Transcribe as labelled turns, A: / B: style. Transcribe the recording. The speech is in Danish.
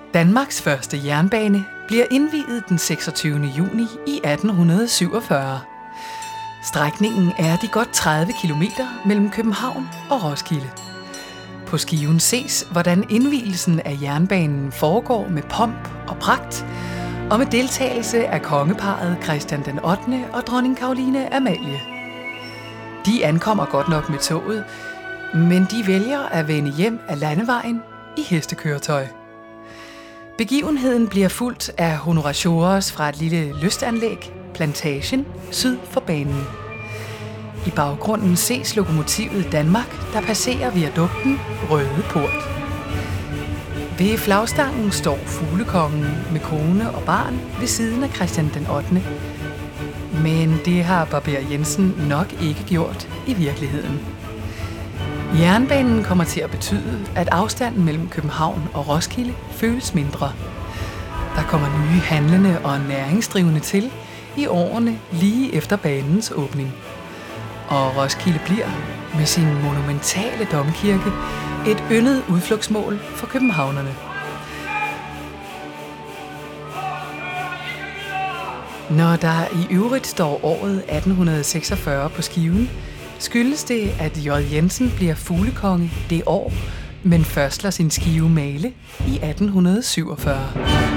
A: Danmarks første jernbane bliver indviet den 26. juni i 1847. Strækningen er de godt 30 kilometer mellem København og Roskilde. På skiven ses, hvordan indvielsen af jernbanen foregår med pomp og pragt, og med deltagelse af kongeparret Christian den 8. og dronning Caroline Amalie. De ankommer godt nok med toget, men de vælger at vende hjem af landevejen i hestekøretøj. Begivenheden bliver fulgt af honoratiores fra et lille lystanlæg, Plantagen, syd for banen. I baggrunden ses lokomotivet Danmark, der passerer viadukten Røde Port. Ved flagstangen står fuglekongen med kone og barn ved siden af Christian den 8. Men det har Barber Jensen nok ikke gjort i virkeligheden. Jernbanen kommer til at betyde, at afstanden mellem København og Roskilde føles mindre. Der kommer nye handlende og næringsdrivende til i årene lige efter banens åbning. Og Roskilde bliver, med sin monumentale domkirke, et yndet udflugtsmål for københavnerne. Når der i øvrigt står året 1846 på skiven, skyldes det, at J. Jensen bliver fuglekonge det år, men først lader sin skive male i 1847.